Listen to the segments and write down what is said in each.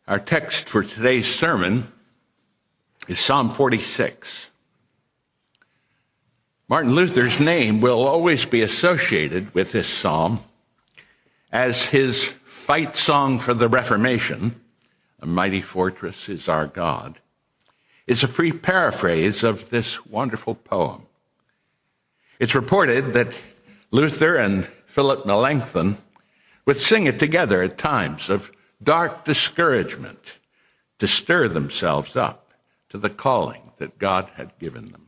Our text for today's sermon is Psalm 46. Martin Luther's name will always be associated with this psalm as his fight song for the Reformation, "A Mighty Fortress is Our God," is a free paraphrase of this wonderful poem. It's reported that Luther and Philip Melanchthon would sing it together at times of dark discouragement to stir themselves up to the calling that God had given them.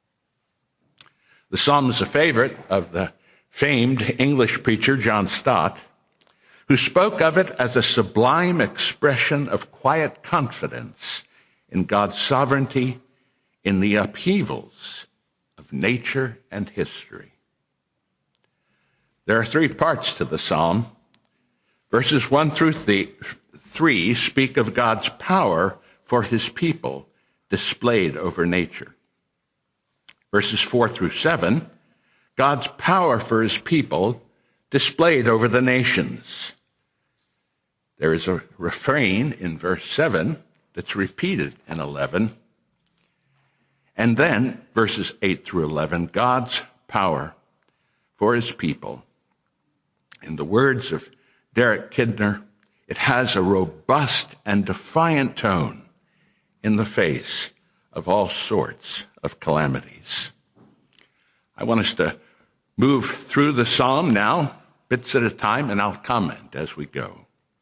The psalm is a favorite of the famed English preacher John Stott, who spoke of it as a sublime expression of quiet confidence in God's sovereignty in the upheavals of nature and history. There are three parts to the psalm. Verses 1 through 3 speak of God's power for his people displayed over nature. Verses 4 through 7, God's power for his people displayed over the nations. There is a refrain in verse 7 that's repeated in 11. And then verses 8 through 11, God's power for his people. In the words of Derek Kidner, it has a robust and defiant tone in the face of all sorts of calamities. I want us to move through the psalm now, bits at a time, and I'll comment as we go.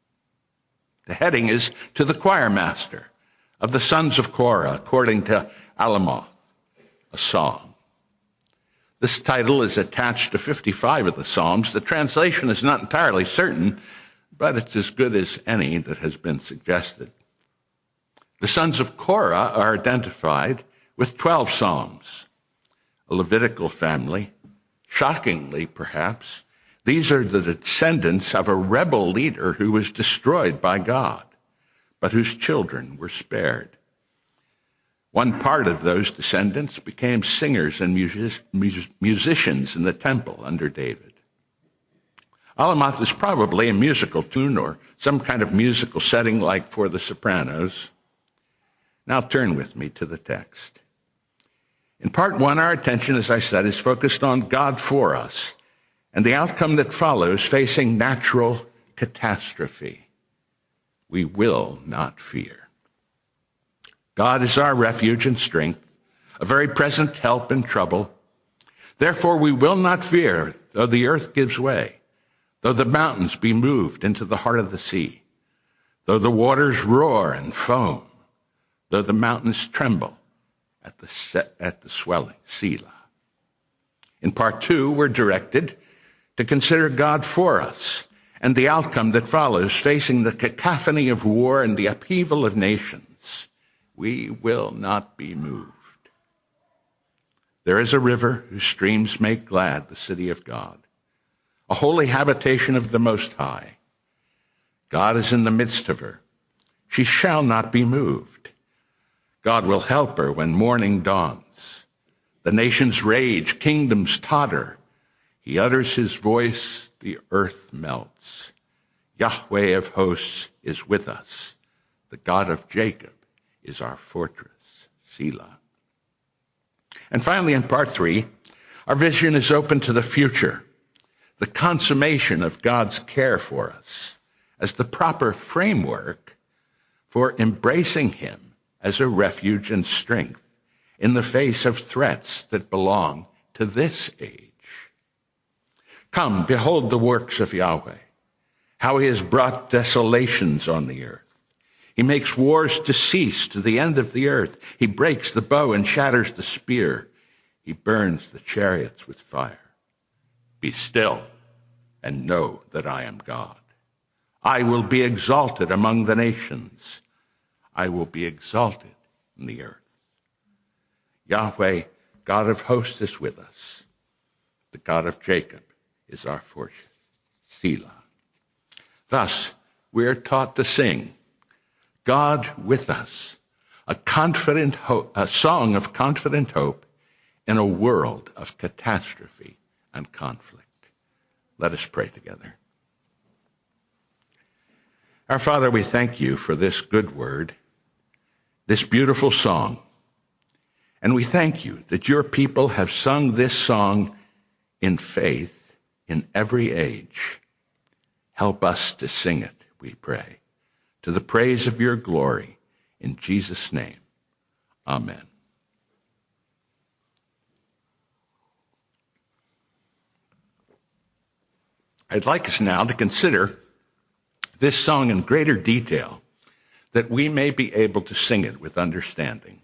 The heading is "To the Choir Master of the Sons of Korah, according to Alamoth, a Song." This title is attached to 55 of the Psalms. The translation is not entirely certain, but it's as good as any that has been suggested. The sons of Korah are identified with 12 Psalms, a Levitical family. Shockingly, perhaps, these are the descendants of a rebel leader who was destroyed by God, but whose children were spared. One part of those descendants became singers and musicians in the temple under David. Alamoth is probably a musical tune or some kind of musical setting like For the Sopranos. Now turn with me to the text. In part 1, our attention, as I said, is focused on God for us and the outcome that follows facing natural catastrophe. We will not fear. God is our refuge and strength, a very present help in trouble. Therefore we will not fear, though the earth gives way, though the mountains be moved into the heart of the sea, though the waters roar and foam, though the mountains tremble at the swelling. Selah. In part 2, we're directed to consider God for us and the outcome that follows facing the cacophony of war and the upheaval of nations. We will not be moved. There is a river whose streams make glad the city of God, a holy habitation of the Most High. God is in the midst of her. She shall not be moved. God will help her when morning dawns. The nations rage, kingdoms totter. He utters his voice, the earth melts. Yahweh of hosts is with us. The God of Jacob is our fortress. Selah. And finally, in part 3, our vision is open to the future, the consummation of God's care for us as the proper framework for embracing him as a refuge and strength in the face of threats that belong to this age. Come, behold the works of Yahweh, how he has brought desolations on the earth. He makes wars to cease to the end of the earth. He breaks the bow and shatters the spear. He burns the chariots with fire. Be still and know that I am God. I will be exalted among the nations. I will be exalted in the earth. Yahweh, God of hosts, is with us. The God of Jacob is our fortress. Selah. Thus, we are taught to sing, God with us, a song of confident hope in a world of catastrophe and conflict. Let us pray together. Our Father, we thank you for this good word, this beautiful song. And we thank you that your people have sung this song in faith in every age. Help us to sing it, we pray, to the praise of your glory. In Jesus' name, amen. I'd like us now to consider this song in greater detail, that we may be able to sing it with understanding.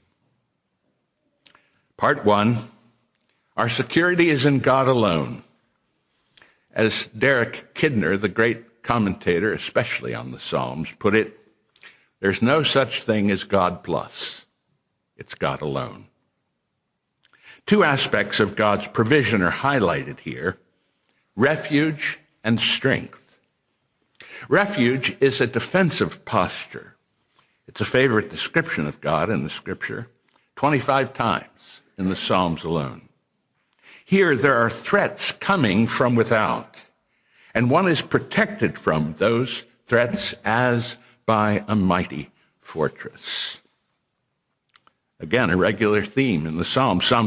Part 1, our security is in God alone. As Derek Kidner, the great commentator, especially on the Psalms, put it, there's no such thing as God plus. It's God alone. Two aspects of God's provision are highlighted here: refuge and strength. Refuge is a defensive posture. It's a favorite description of God in the Scripture, 25 times in the Psalms alone. Here there are threats coming from without, and one is protected from those threats as by a mighty fortress. Again, a regular theme in the Psalms, Psalm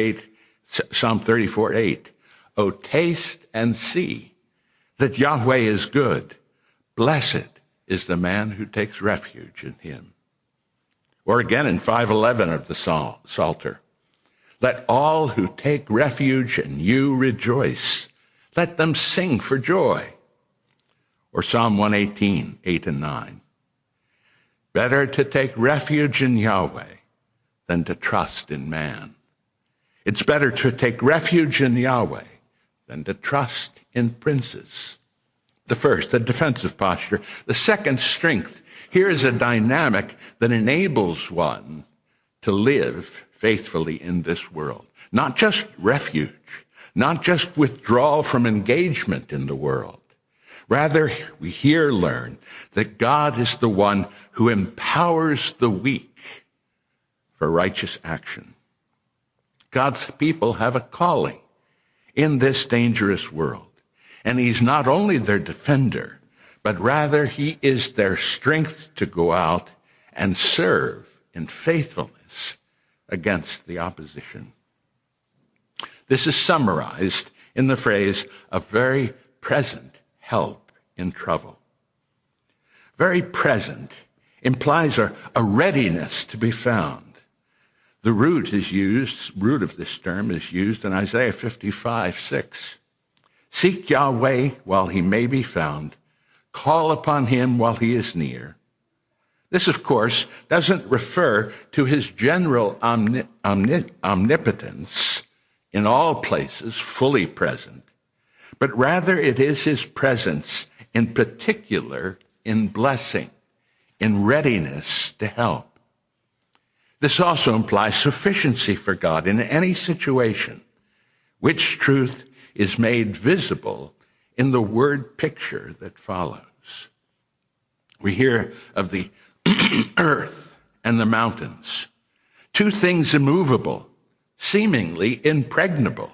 34:8. Oh, taste and see that Yahweh is good. Blessed is the man who takes refuge in him. Or again in 5:11 of the Psalter. Let all who take refuge in you rejoice. Let them sing for joy. Or Psalm 118:8 and 9. Better to take refuge in Yahweh than to trust in man. It's better to take refuge in Yahweh than to trust in princes. The first, a defensive posture. The second, strength. Here is a dynamic that enables one to live faithfully in this world. Not just refuge, not just withdrawal from engagement in the world. Rather, we here learn that God is the one who empowers the weak for righteous action. God's people have a calling in this dangerous world. And he's not only their defender, but rather he is their strength to go out and serve in faithfulness against the opposition. This is summarized in the phrase, a very present help in trouble. Very present implies a readiness to be found. The root of this term is used in Isaiah 55:6. Seek Yahweh while he may be found. Call upon him while he is near. This, of course, doesn't refer to his general omnipotence in all places, fully present, but rather it is his presence in particular in blessing, in readiness to help. This also implies sufficiency for God in any situation, which truth is made visible in the word picture that follows. We hear of the earth and the mountains, two things immovable, seemingly impregnable.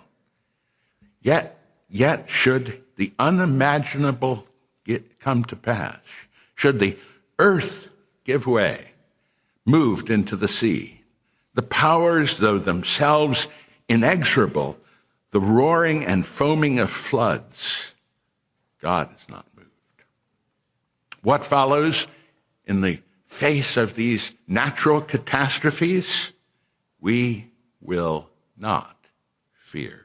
Yet should the unimaginable come to pass, should the earth give way, moved into the sea, the powers, though themselves inexorable, the roaring and foaming of floods, God is not moved. What follows in the face of these natural catastrophes? We will not fear.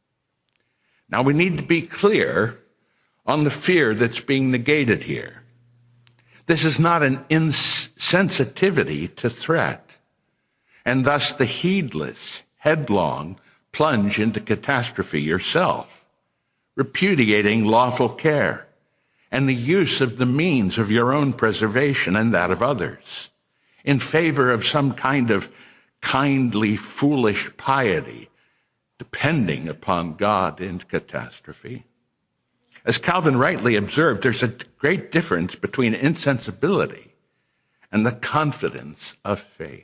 Now we need to be clear on the fear that's being negated here. This is not an insensitivity to threat, and thus the heedless, headlong plunge into catastrophe yourself, repudiating lawful care and the use of the means of your own preservation and that of others in favor of some kind of kindly, foolish piety, depending upon God in catastrophe. As Calvin rightly observed, there's a great difference between insensibility and the confidence of faith.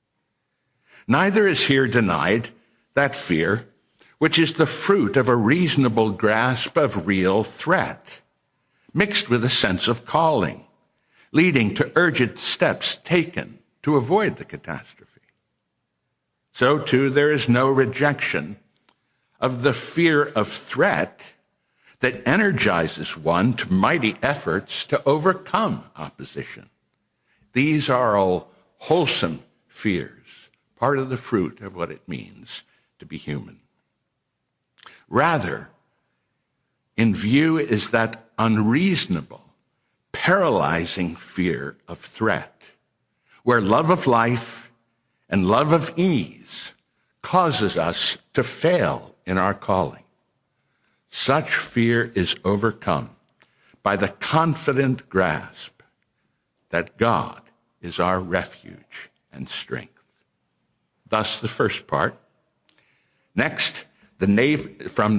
Neither is here denied that fear, which is the fruit of a reasonable grasp of real threat, mixed with a sense of calling, leading to urgent steps taken to avoid the catastrophe. So too, there is no rejection of the fear of threat that energizes one to mighty efforts to overcome opposition. These are all wholesome fears, part of the fruit of what it means to be human. Rather, in view is that unreasonable, paralyzing fear of threat, where love of life and love of ease causes us to fail in our calling. Such fear is overcome by the confident grasp that God is our refuge and strength. Thus, the first part. Next, from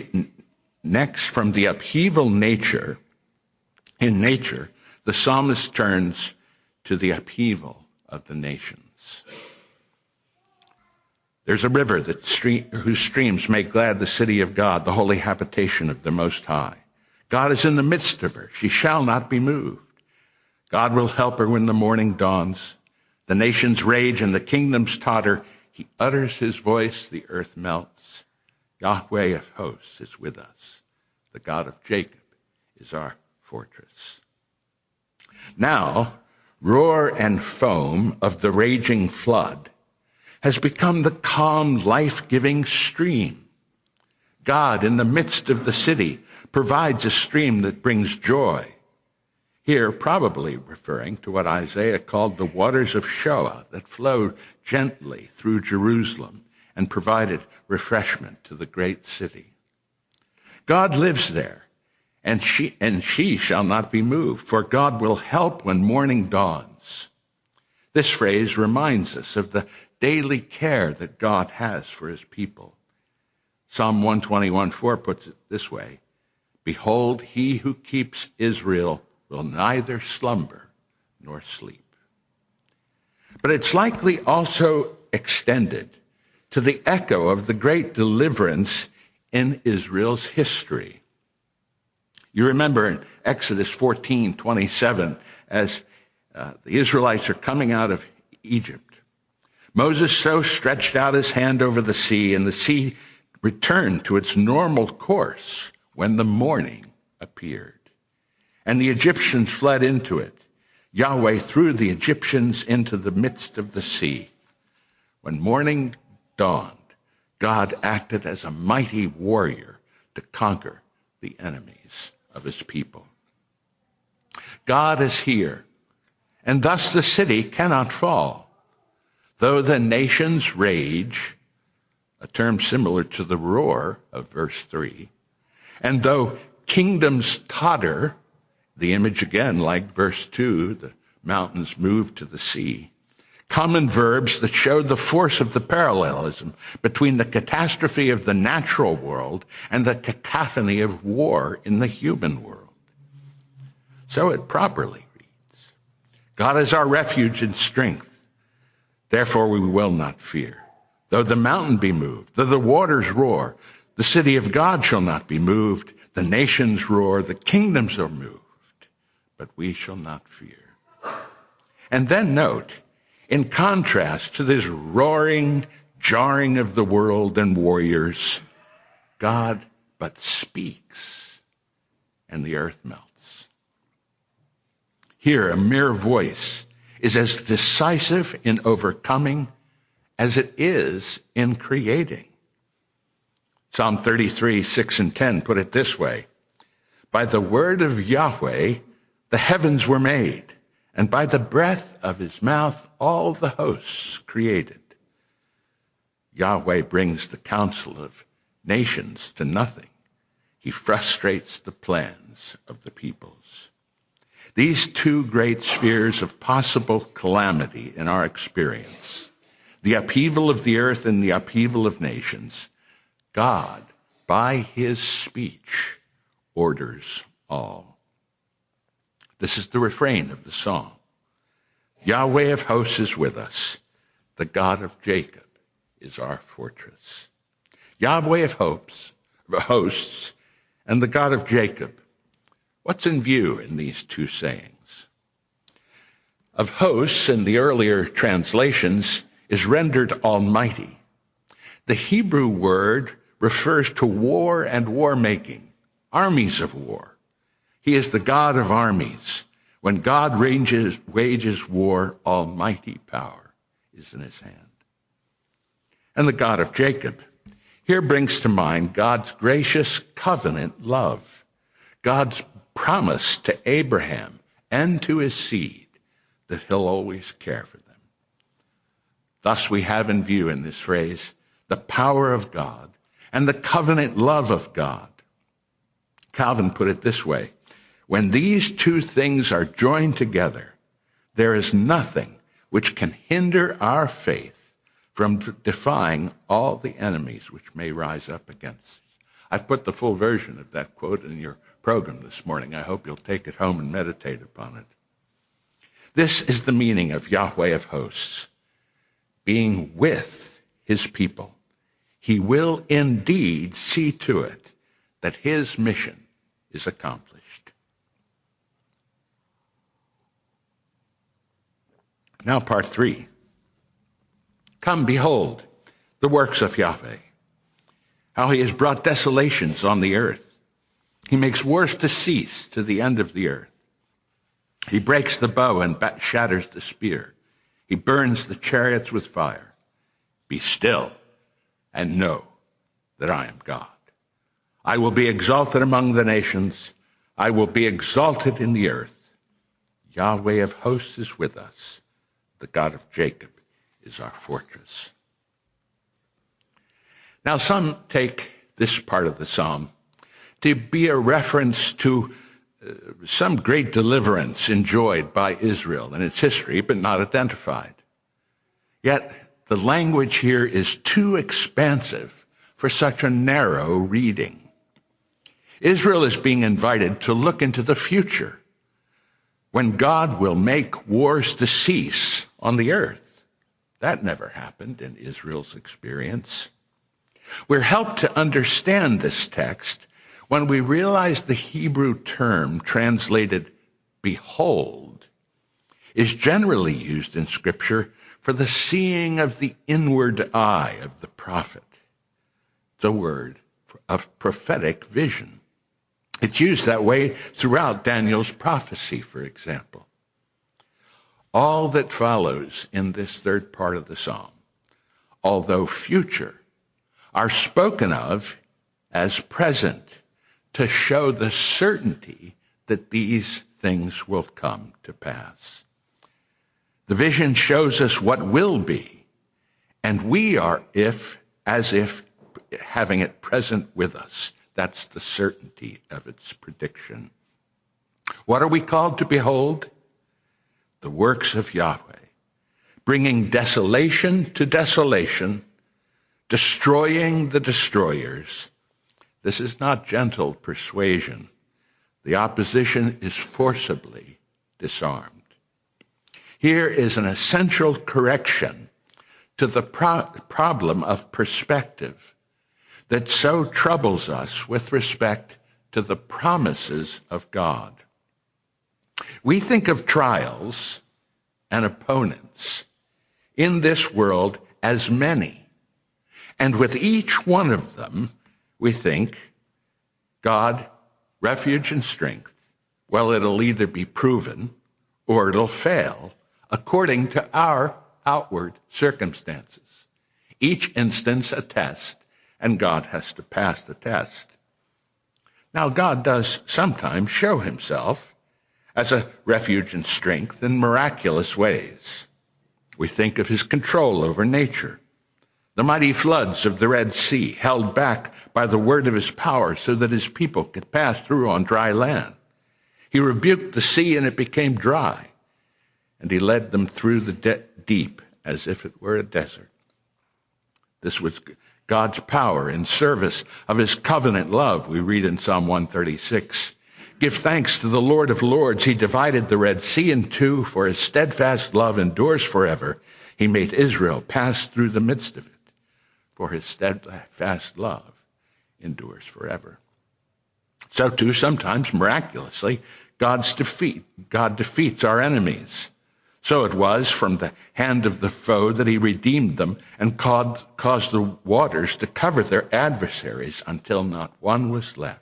the upheaval in nature, the psalmist turns to the upheaval of the nations. There's a river whose streams make glad the city of God, the holy habitation of the Most High. God is in the midst of her. She shall not be moved. God will help her when the morning dawns. The nations rage and the kingdoms totter. He utters his voice, the earth melts. Yahweh of hosts is with us. The God of Jacob is our fortress. Now, roar and foam of the raging flood has become the calm, life-giving stream. God, in the midst of the city, provides a stream that brings joy. Here, probably referring to what Isaiah called the waters of Shoah that flowed gently through Jerusalem and provided refreshment to the great city. God lives there, and she shall not be moved, for God will help when morning dawns. This phrase reminds us of the daily care that God has for his people. Psalm 121:4 puts it this way: Behold, he who keeps Israel will neither slumber nor sleep. But it's likely also extended to the echo of the great deliverance in Israel's history. You remember in Exodus 14:27, as the Israelites are coming out of Egypt, Moses so stretched out his hand over the sea, and the sea returned to its normal course when the morning appeared. And the Egyptians fled into it. Yahweh threw the Egyptians into the midst of the sea. When morning dawned, God acted as a mighty warrior to conquer the enemies of his people. God is here, and thus the city cannot fall. Though the nations rage, a term similar to the roar of verse 3, and though kingdoms totter, the image again like verse 2, the mountains move to the sea, common verbs that show the force of the parallelism between the catastrophe of the natural world and the cacophony of war in the human world. So it properly reads, God is our refuge and strength. Therefore we will not fear. Though the mountain be moved, though the waters roar, the city of God shall not be moved. The nations roar, the kingdoms are moved, but we shall not fear. And then note, in contrast to this roaring, jarring of the world and warriors, God but speaks, and the earth melts. Here, a mere voice is as decisive in overcoming as it is in creating. Psalm 33:6-10 put it this way: By the word of Yahweh the heavens were made, and by the breath of his mouth all the hosts created. Yahweh brings the counsel of nations to nothing. He frustrates the plans of the peoples. These two great spheres of possible calamity in our experience, the upheaval of the earth and the upheaval of nations, God, by his speech, orders all. This is the refrain of the song. Yahweh of hosts is with us. The God of Jacob is our fortress. Yahweh of hosts and the God of Jacob. What's in view in these two sayings? of hosts in the earlier translations is rendered almighty. The Hebrew word refers to war and war-making, armies of war. He is the God of armies. When God wages war, almighty power is in his hand. And the God of Jacob here brings to mind God's gracious covenant love, God's promise to Abraham and to his seed that he'll always care for them. Thus we have in view in this phrase the power of God and the covenant love of God. Calvin put it this way: when these two things are joined together, there is nothing which can hinder our faith from defying all the enemies which may rise up against us. I've put the full version of that quote in your program this morning. I hope you'll take it home and meditate upon it. This is the meaning of Yahweh of hosts, being with his people. He will indeed see to it that his mission is accomplished. Now part 3. Come, behold the works of Yahweh, how he has brought desolations on the earth. He makes wars to cease to the end of the earth. He breaks the bow and shatters the spear. He burns the chariots with fire. Be still and know that I am God. I will be exalted among the nations. I will be exalted in the earth. Yahweh of hosts is with us. The God of Jacob is our fortress. Now some take this part of the psalm to be a reference to some great deliverance enjoyed by Israel in its history, but not identified. Yet the language here is too expansive for such a narrow reading. Israel is being invited to look into the future, when God will make wars to cease on the earth. That never happened in Israel's experience. We're helped to understand this text when we realize the Hebrew term translated behold is generally used in Scripture for the seeing of the inward eye of the prophet. It's a word of prophetic vision. It's used that way throughout Daniel's prophecy, for example. All that follows in this third part of the psalm, although future, are spoken of as present to show the certainty that these things will come to pass. The vision shows us what will be, and we are as if having it present with us. That's the certainty of its prediction. What are we called to behold? The works of Yahweh, bringing desolation to desolation, destroying the destroyers. This is not gentle persuasion. The opposition is forcibly disarmed. Here is an essential correction to the problem of perspective that so troubles us with respect to the promises of God. We think of trials and opponents in this world as many, and with each one of them, we think, God, refuge and strength. Well, it'll either be proven or it'll fail according to our outward circumstances. Each instance a test, and God has to pass the test. Now, God does sometimes show himself as a refuge and strength in miraculous ways. We think of his control over nature. The mighty floods of the Red Sea, held back by the word of his power so that his people could pass through on dry land. He rebuked the sea and it became dry, and he led them through the deep as if it were a desert. This was God's power in service of his covenant love, we read in Psalm 136. Give thanks to the Lord of Lords. He divided the Red Sea in two, for his steadfast love endures forever. He made Israel pass through the midst of it, for his steadfast love endures forever. So too, sometimes miraculously, God defeats our enemies. So it was from the hand of the foe that he redeemed them and caused the waters to cover their adversaries until not one was left.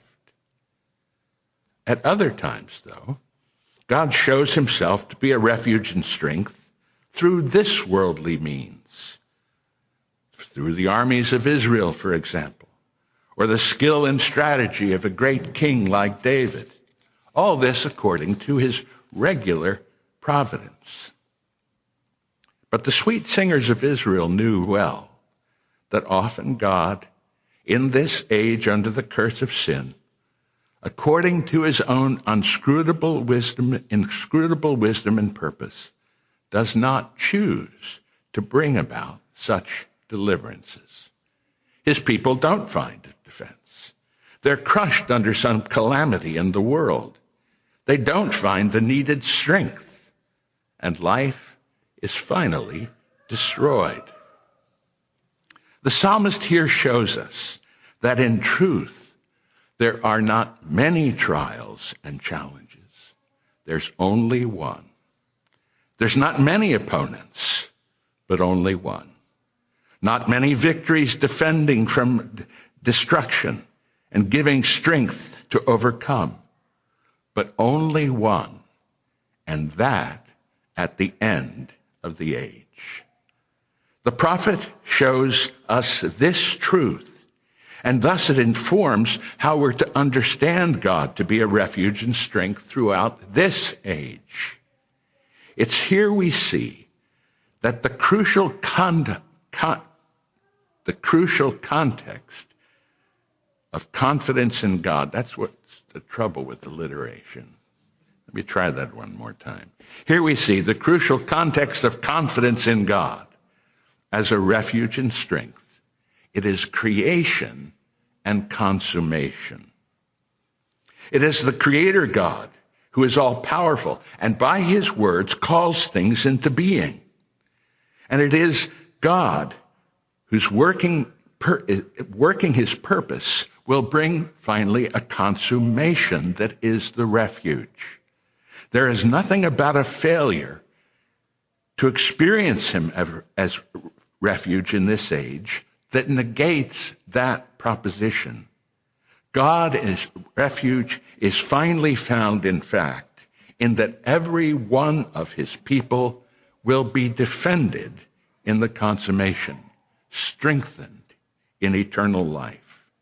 At other times, though, God shows himself to be a refuge and strength through this worldly means, through the armies of Israel, for example, or the skill and strategy of a great king like David. All this according to his regular providence. But the sweet singers of Israel knew well that often God, in this age under the curse of sin, according to his own inscrutable wisdom and purpose, does not choose to bring about such deliverances. His people don't find defense. They're crushed under some calamity in the world. They don't find the needed strength, and life is finally destroyed. The psalmist here shows us that in truth, there are not many trials and challenges. There's only one. There's not many opponents, but only one. Not many victories defending from destruction and giving strength to overcome, but only one, and that at the end of the age. The prophet shows us this truth, and thus it informs how we're to understand God to be a refuge and strength throughout this age. It's here we see that the crucial context of confidence in God, that's what's the trouble with alliteration. Let me try that one more time. Here we see the crucial context of confidence in God as a refuge and strength. It is creation and consummation. It is the Creator God who is all-powerful and by his words calls things into being. And it is God who's working his purpose will bring finally a consummation that is the refuge. There is nothing about a failure to experience him as refuge in this age that negates that proposition. God as refuge is finally found, in fact, in that every one of his people will be defended in the consummation, strengthened in eternal life.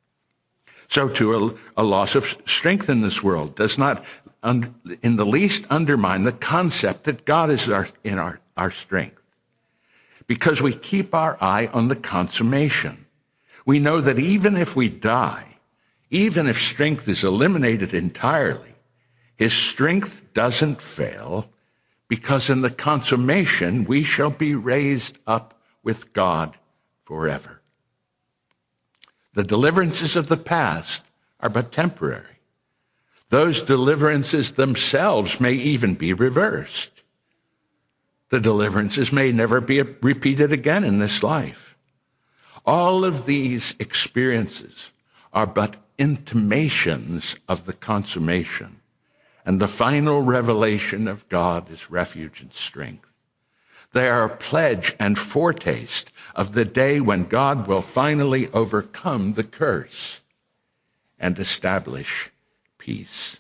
So too, a loss of strength in this world does not in the least undermine the concept that God is our strength. Because we keep our eye on the consummation. We know that even if we die, even if strength is eliminated entirely, his strength doesn't fail, because in the consummation we shall be raised up with God forever. The deliverances of the past are but temporary. Those deliverances themselves may even be reversed. The deliverances may never be repeated again in this life. All of these experiences are but intimations of the consummation and the final revelation of God as refuge and strength. They are a pledge and foretaste of the day when God will finally overcome the curse and establish peace.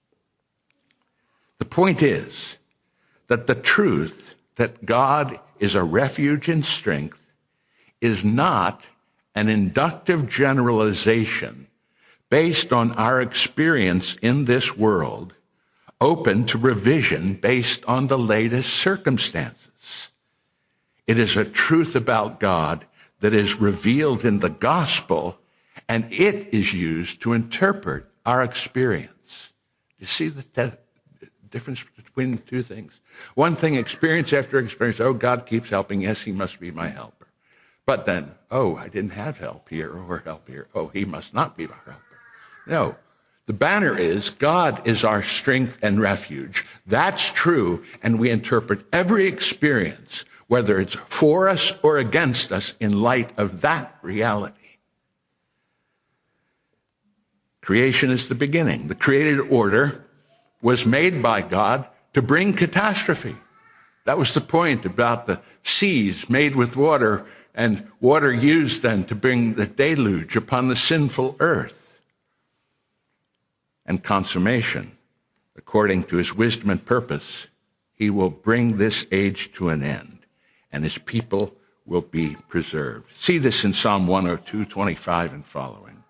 The point is that the truth that God is a refuge and strength is not an inductive generalization based on our experience in this world, open to revision based on the latest circumstances. It is a truth about God that is revealed in the gospel, and it is used to interpret our experience. You see the difference between the two things? One thing, experience after experience, oh, God keeps helping. Yes, he must be my helper. But then, oh, I didn't have help here or help here. Oh, he must not be my helper. No. The banner is God is our strength and refuge. That's true, and we interpret every experience, whether it's for us or against us, in light of that reality. Creation is the beginning. The created order was made by God to bring catastrophe. That was the point about the seas made with water and water used then to bring the deluge upon the sinful earth. And consummation, according to his wisdom and purpose, he will bring this age to an end, and his people will be preserved. See this in Psalm 102, 25 and following.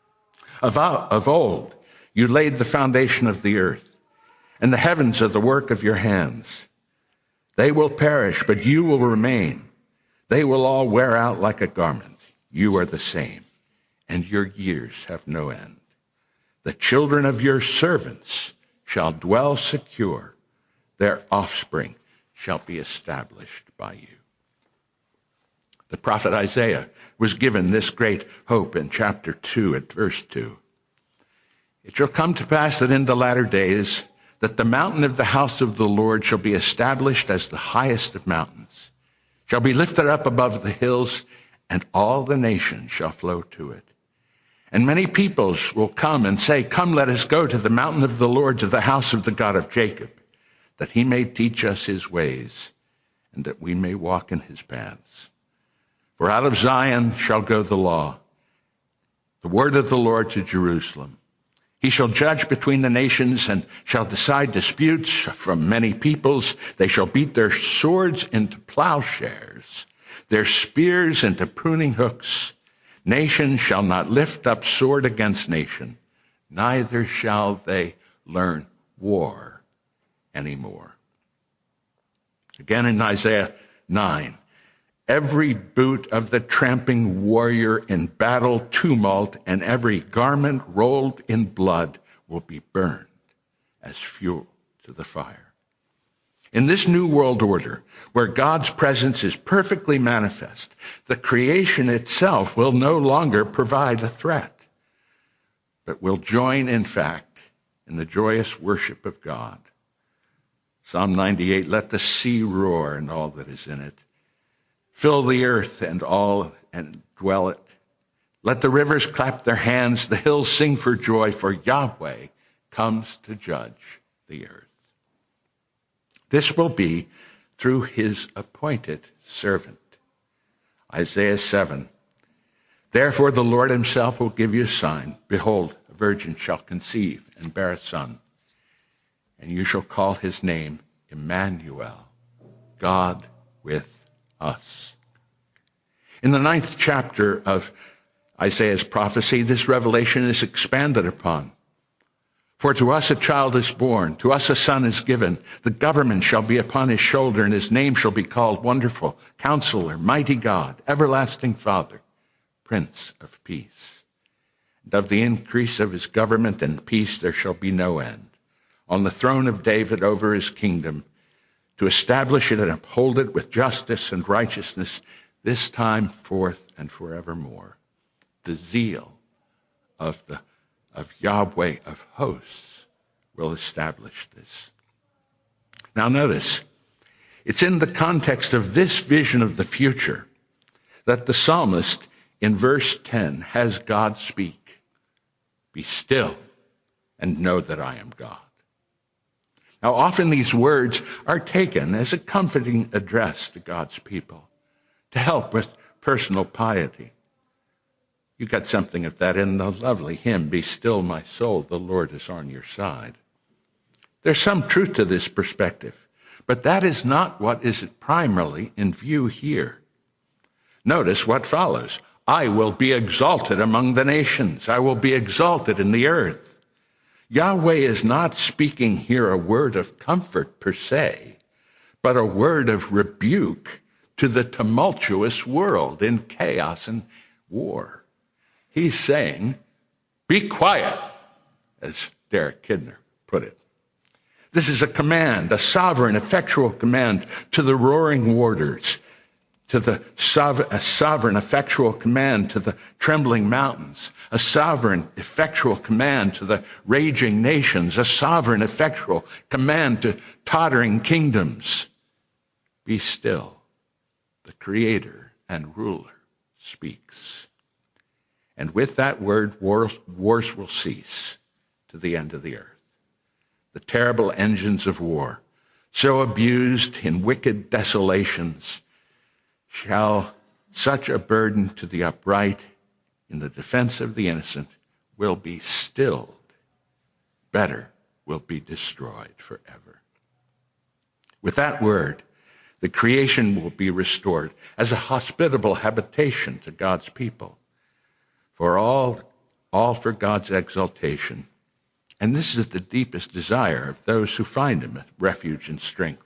Of old, you laid the foundation of the earth, and the heavens are the work of your hands. They will perish, but you will remain. They will all wear out like a garment. You are the same, and your years have no end. The children of your servants shall dwell secure. Their offspring shall be established by you. The prophet Isaiah was given this great hope in chapter 2 at verse 2. It shall come to pass that in the latter days that the mountain of the house of the Lord shall be established as the highest of mountains, shall be lifted up above the hills, and all the nations shall flow to it. And many peoples will come and say, come, let us go to the mountain of the Lord, to the house of the God of Jacob, that he may teach us his ways, and that we may walk in his paths. For out of Zion shall go the law, the word of the Lord to Jerusalem. He shall judge between the nations and shall decide disputes from many peoples. They shall beat their swords into plowshares, their spears into pruning hooks. Nation shall not lift up sword against nation, neither shall they learn war anymore. Again in Isaiah 9, every boot of the tramping warrior in battle tumult and every garment rolled in blood will be burned as fuel to the fire. In this new world order, where God's presence is perfectly manifest, the creation itself will no longer provide a threat, but will join, in fact, in the joyous worship of God. Psalm 98, let the sea roar and all that is in it. Fill the earth and all and dwell it. Let the rivers clap their hands, the hills sing for joy, for Yahweh comes to judge the earth. This will be through his appointed servant. Isaiah 7. Therefore the Lord himself will give you a sign. Behold, a virgin shall conceive and bear a son, and you shall call his name Emmanuel, God with us. In the 9th chapter of Isaiah's prophecy, this revelation is expanded upon. For to us a child is born, to us a son is given. The government shall be upon his shoulder, and his name shall be called Wonderful, Counselor, Mighty God, Everlasting Father, Prince of Peace. And of the increase of his government and peace there shall be no end. On the throne of David over his kingdom, to establish it and uphold it with justice and righteousness, this time forth and forevermore. The zeal of Yahweh of hosts will establish this. Now notice, it's in the context of this vision of the future that the psalmist in verse 10 has God speak, be still and know that I am God. Now often these words are taken as a comforting address to God's people to help with personal piety. You got something of that in the lovely hymn, Be Still My Soul, the Lord is on your side. There's some truth to this perspective, but that is not what is primarily in view here. Notice what follows. I will be exalted among the nations. I will be exalted in the earth. Yahweh is not speaking here a word of comfort per se, but a word of rebuke to the tumultuous world in chaos and war. He's saying, be quiet, as Derek Kidner put it. This is a command, a sovereign, effectual command to the roaring waters, to a sovereign, effectual command to the trembling mountains, a sovereign, effectual command to the raging nations, a sovereign, effectual command to tottering kingdoms. Be still. The Creator and Ruler speaks. And with that word, wars will cease to the end of the earth. The terrible engines of war, so abused in wicked desolations, shall such a burden to the upright in the defense of the innocent will be stilled. Better will be destroyed forever. With that word, the creation will be restored as a hospitable habitation to God's people, for all for God's exaltation. And this is the deepest desire of those who find him, refuge and strength.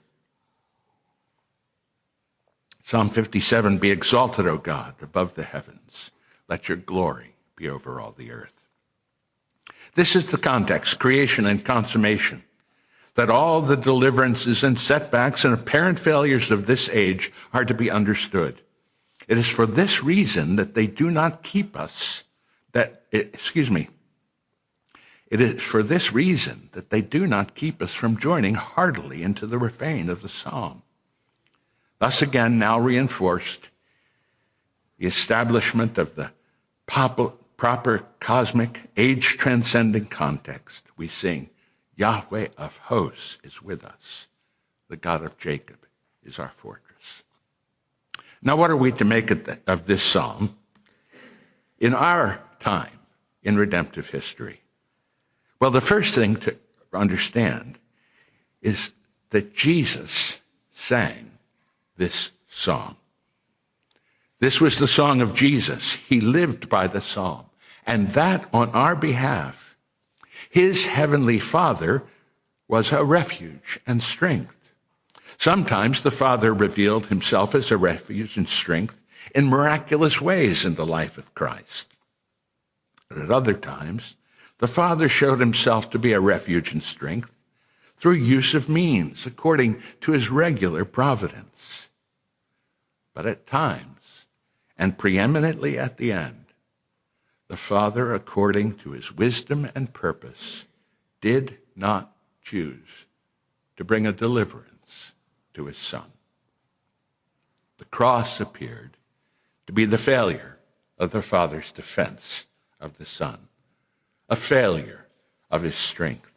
Psalm 57, be exalted, O God, above the heavens. Let your glory be over all the earth. This is the context, creation and consummation, that all the deliverances and setbacks and apparent failures of this age are to be understood. It is for this reason that they do not keep us, It is for this reason that they do not keep us from joining heartily into the refrain of the psalm. Thus again, now reinforced, the establishment of the proper cosmic, age-transcending context, we sing, Yahweh of hosts is with us. The God of Jacob is our fortress. Now, what are we to make of this psalm in our time in redemptive history? Well, the first thing to understand is that Jesus sang this song. This was the song of Jesus. He lived by the psalm, and that on our behalf. His heavenly Father was a refuge and strength. Sometimes the Father revealed himself as a refuge and strength in miraculous ways in the life of Christ. But at other times, the Father showed himself to be a refuge and strength through use of means according to his regular providence. But at times, and preeminently at the end, the Father, according to his wisdom and purpose, did not choose to bring a deliverance to his Son. The cross appeared to be the failure of the Father's defense of the Son, a failure of his strength.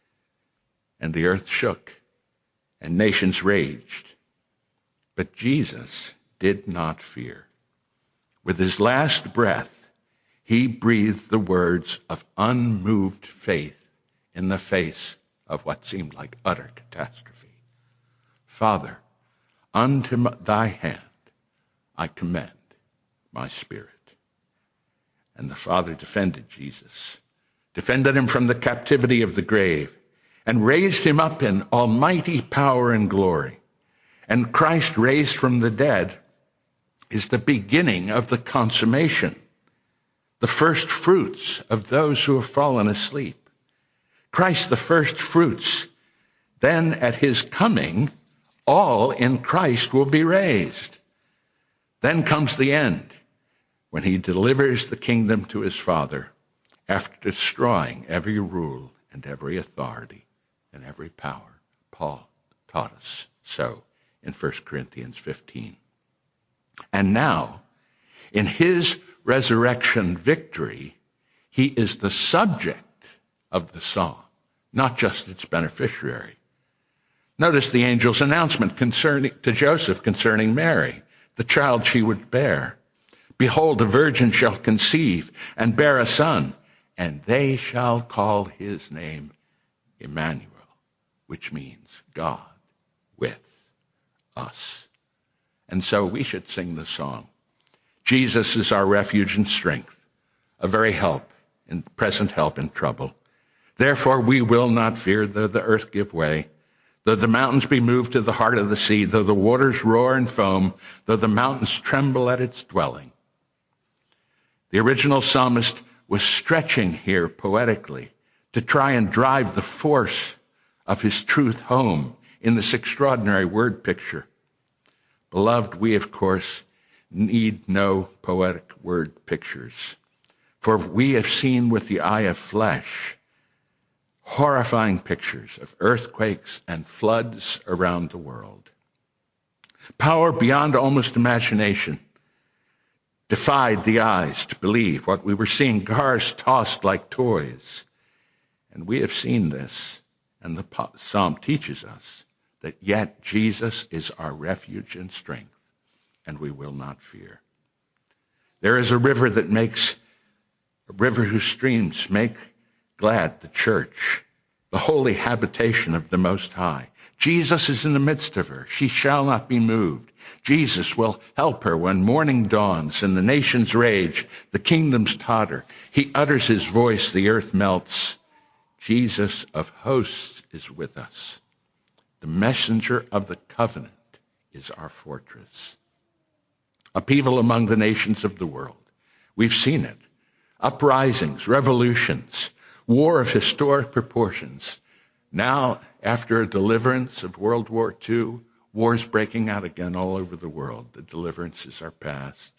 And the earth shook, and nations raged. But Jesus did not fear. With his last breath, he breathed the words of unmoved faith in the face of what seemed like utter catastrophe. Father, unto thy hand I commend my spirit. And the Father defended Jesus, defended him from the captivity of the grave, and raised him up in almighty power and glory. And Christ raised from the dead is the beginning of the consummation, the first fruits of those who have fallen asleep. Christ the first fruits. Then at his coming, all in Christ will be raised. Then comes the end, when he delivers the kingdom to his Father after destroying every rule and every authority and every power. Paul taught us so in 1 Corinthians 15. And now, in his resurrection victory, he is the subject of the psalm, not just its beneficiary. Notice the angel's announcement to Joseph concerning Mary, the child she would bear. Behold, a virgin shall conceive and bear a son, and they shall call his name Emmanuel, which means God with us. And so we should sing the song. Jesus is our refuge and strength, a very present help in trouble. Therefore we will not fear, though the earth give way, though the mountains be moved to the heart of the sea, though the waters roar and foam, though the mountains tremble at its dwelling. The original psalmist was stretching here poetically to try and drive the force of his truth home in this extraordinary word picture. Beloved, we, of course, need no poetic word pictures, for we have seen with the eye of flesh horrifying pictures of earthquakes and floods around the world. Power beyond almost imagination defied the eyes to believe what we were seeing, cars tossed like toys. And we have seen this, and the psalm teaches us that yet Jesus is our refuge and strength, and we will not fear. There is a river whose streams make glad the church, the holy habitation of the Most High. Jesus is in the midst of her. She shall not be moved. Jesus will help her when morning dawns and the nations rage, the kingdoms totter. He utters his voice, the earth melts. Jesus of hosts is with us. The messenger of the covenant is our fortress. Upheaval among the nations of the world. We've seen it. Uprisings, revolutions, war of historic proportions. Now, after a deliverance of World War II, wars breaking out again all over the world. The deliverances are past.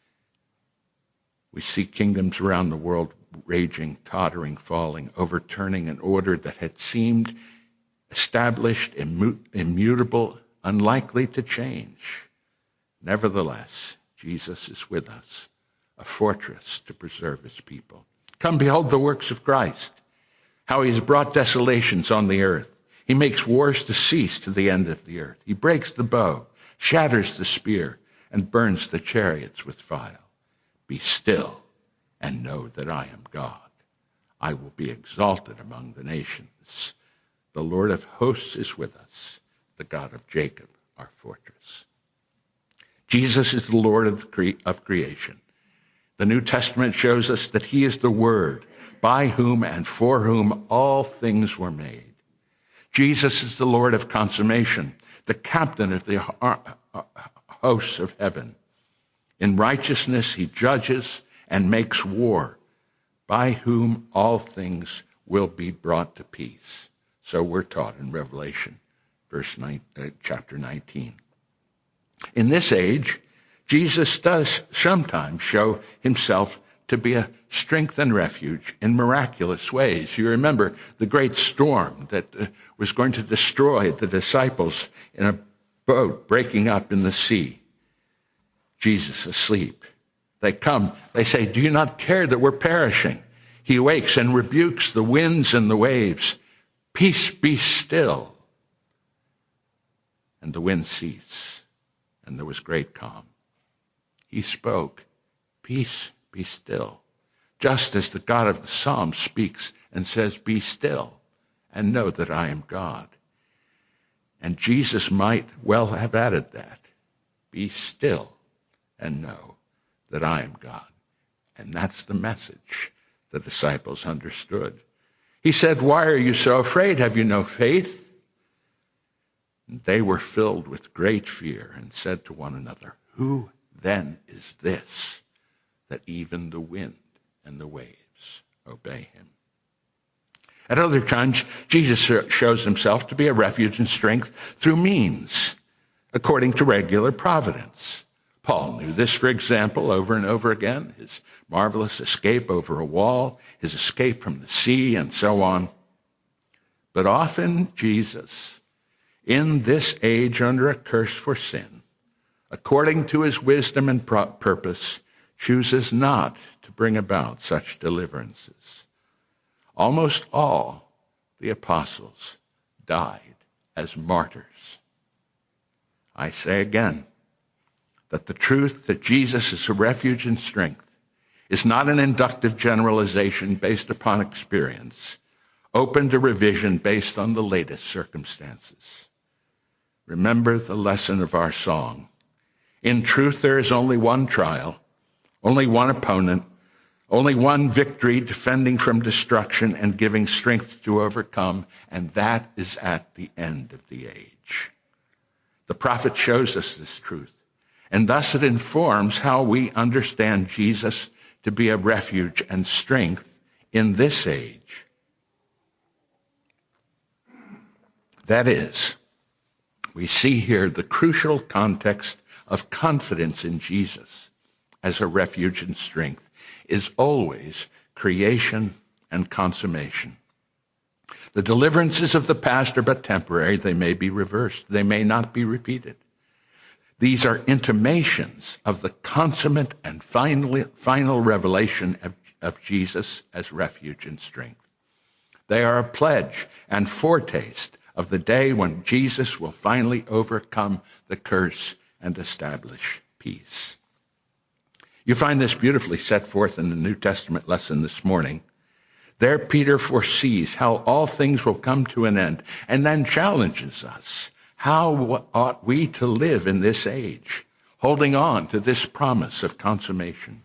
We see kingdoms around the world raging, tottering, falling, overturning an order that had seemed established, immutable, unlikely to change. Nevertheless, Jesus is with us, a fortress to preserve his people. Come behold the works of Christ, how he has brought desolations on the earth. He makes wars to cease to the end of the earth. He breaks the bow, shatters the spear, and burns the chariots with fire. Be still and know that I am God. I will be exalted among the nations. The Lord of hosts is with us, the God of Jacob, our fortress. Jesus is the Lord of creation. The New Testament shows us that he is the Word, by whom and for whom all things were made. Jesus is the Lord of consummation, the captain of the hosts of heaven. In righteousness he judges and makes war, by whom all things will be brought to peace. So we're taught in Revelation, chapter 19. In this age, Jesus does sometimes show himself to be a strength and refuge in miraculous ways. You remember the great storm that was going to destroy the disciples in a boat breaking up in the sea. Jesus asleep. They come, they say, "Do you not care that we're perishing?" He awakes and rebukes the winds and the waves. "Peace, be still." And the wind ceased, and there was great calm. He spoke, "Peace, be still." Just as the God of the Psalm speaks and says, "Be still and know that I am God." And Jesus might well have added that. Be still and know that I am God. And that's the message the disciples understood. He said, "Why are you so afraid? Have you no faith?" And they were filled with great fear and said to one another, "Who then is this, that even the wind and the waves obey him?" At other times, Jesus shows himself to be a refuge and strength through means, according to regular providence. Paul knew this, for example, over and over again, his marvelous escape over a wall, his escape from the sea, and so on. But often Jesus, in this age under a curse for sin, according to his wisdom and purpose, chooses not to bring about such deliverances. Almost all the apostles died as martyrs. I say again that the truth that Jesus is a refuge and strength is not an inductive generalization based upon experience, open to revision based on the latest circumstances. Remember the lesson of our song. In truth, there is only one trial, only one opponent, only one victory defending from destruction and giving strength to overcome, and that is at the end of the age. The prophet shows us this truth, and thus it informs how we understand Jesus to be a refuge and strength in this age. That is, we see here the crucial context of confidence in Jesus as a refuge and strength is always creation and consummation. The deliverances of the past are but temporary. They may be reversed. They may not be repeated. These are intimations of the consummate and final revelation of Jesus as refuge and strength. They are a pledge and foretaste of the day when Jesus will finally overcome the curse and establish peace. You find this beautifully set forth in the New Testament lesson this morning. There, Peter foresees how all things will come to an end and then challenges us. How ought we to live in this age, holding on to this promise of consummation?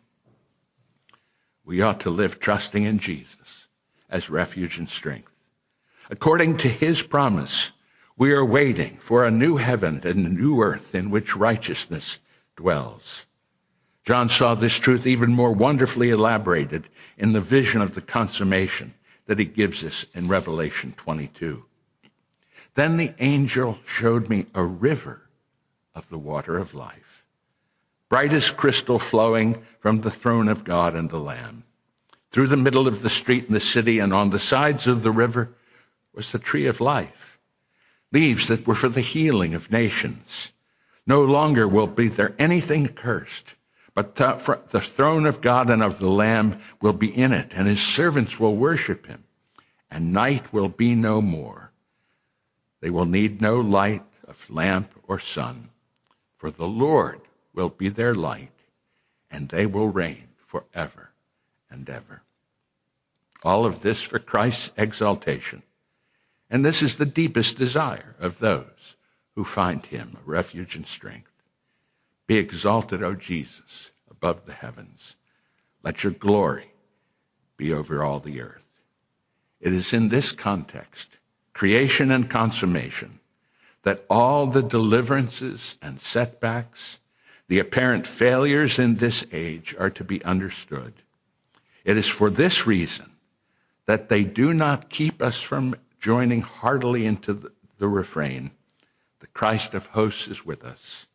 We ought to live trusting in Jesus as refuge and strength. According to his promise, we are waiting for a new heaven and a new earth in which righteousness dwells. John saw this truth even more wonderfully elaborated in the vision of the consummation that he gives us in Revelation 22. Then the angel showed me a river of the water of life, bright as crystal, flowing from the throne of God and the Lamb. Through the middle of the street in the city and on the sides of the river was the tree of life, leaves that were for the healing of nations. No longer will be there anything cursed, but the throne of God and of the Lamb will be in it, and his servants will worship him, and night will be no more. They will need no light of lamp or sun, for the Lord will be their light, and they will reign forever and ever. All of this for Christ's exaltation. And this is the deepest desire of those who find him a refuge and strength. Be exalted, O Jesus, above the heavens. Let your glory be over all the earth. It is in this context, creation and consummation, that all the deliverances and setbacks, the apparent failures in this age are to be understood. It is for this reason that they do not keep us from joining heartily into the refrain, the Christ of hosts is with us.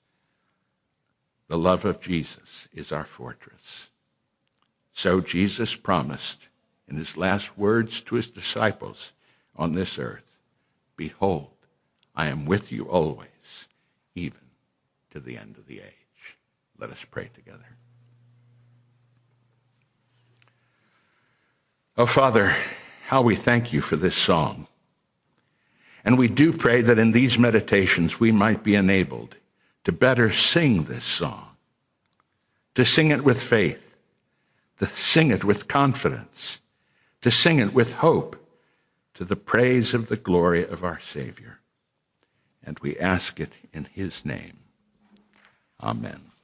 The love of Jesus is our fortress. So Jesus promised in his last words to his disciples on this earth, behold, I am with you always, even to the end of the age. Let us pray together. Oh, Father, how we thank you for this song. And we do pray that in these meditations we might be enabled to better sing this song, to sing it with faith, to sing it with confidence, to sing it with hope, to the praise of the glory of our Savior. And we ask it in his name. Amen.